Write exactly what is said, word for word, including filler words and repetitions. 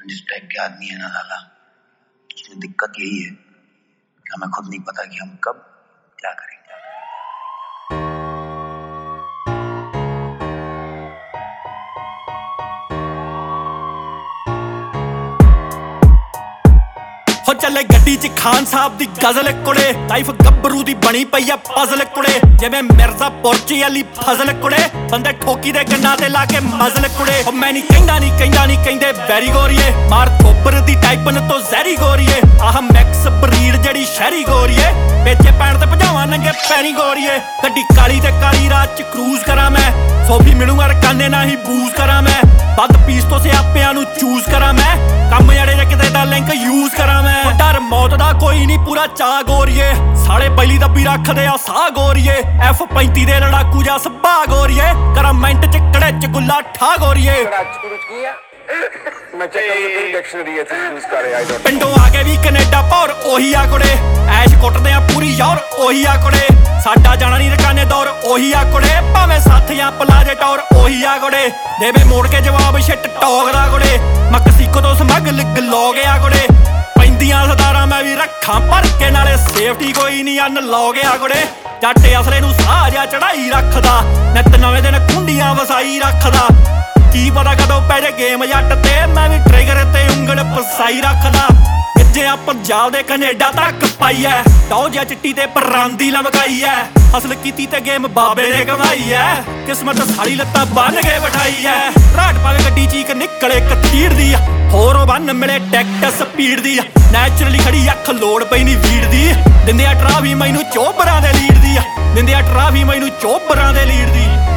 जिस टाइप के आदमी है ना लाला, उसमें दिक्कत यही है कि हमें खुद नहीं पता कि हम कब क्या करेंगे। हो चले गड्डी च खान साहब दी गजल कुड़े, लाइफ गब्बरू दी बनी पई आ पजल कुड़े, जिवें मिर्जापुर च अली फजल कुड़े, बंदे ठोकी दे गन्ना ते लाके मजल कुड़े। ओ मैं नी कहंदा नी कहंदा नी कहंदे बैरी गोरीए, मार कोबर दी टाइपन तो जहरी गोरीए, आह मैक्स ब्रीड जड़ी शहरी गोरीए, बेचे पैण ते भजावां नंगे पैरी गोरीए। गड्डी काली ते काली रात च क्रूज करा मैं, सोफी मिलूंगा रकाने ना ही बूज करा मैं, बद पीस तो सियापियां नू चूज करा मैं, कम जड़े जे किते दा लिंक यूज करा मैं। डर मौत दा कोई नहीं पूरा चा गोरीए, साले पहली दब्बी रखदे आ सा गोरीए, एफ पैंती दे लड़ाकू जा सब्बा गोरीए, करा मिंट च कड़े च गुल्ला ठा गोरीए। पिंडों आगे भी कनेडा पौर ओही आ कुड़े, ऐश कुटदे आ पूरी यौर ओही आ कुड़े, साडा जाना नहीं रकाने दौर ओही आ कुड़े, भावें साथ या पलाजे टौर ओही आ कुड़े, देवे मोड़ के जवाब शिट टोकदा कुड़े, मकसीको तो समगल गलो गया कुड़े, पैंदियां सदारां मैं भी रखां भर के, नाले सेफ्टी कोई नहीं अन लो गया कुड़े, जट असले नू साह जा चढ़ाई रखदा, नित नवें दिन कुंडियां वसाई रखदा, की पता कदों पै जे गेम जट ते, मैं भी ट्रिगर ते उंगल फसाई रखदा, गिज्जिया पंजाब दे कनेडा तक पाई ऐ, टौ जिहा चिट्टी ते परांदी लमकाई ऐ, हसल कीती ते गेम बाबे ने कमाई ऐ, किस्मत साली लत्तां बन के बिठाई ऐ, राट पावे गड्डी चीक निकले कतीड़ दी, होर बन मिले टैक्ट स्पीड दी, नैचुरली खड़ी अख लोड़ पई नी भीड़ दी, दिंदे आ ट्राफी मैनू चोबरां दे लीड दी, दिंदे आ ट्राफी मैनू चोबरां दे लीड दी।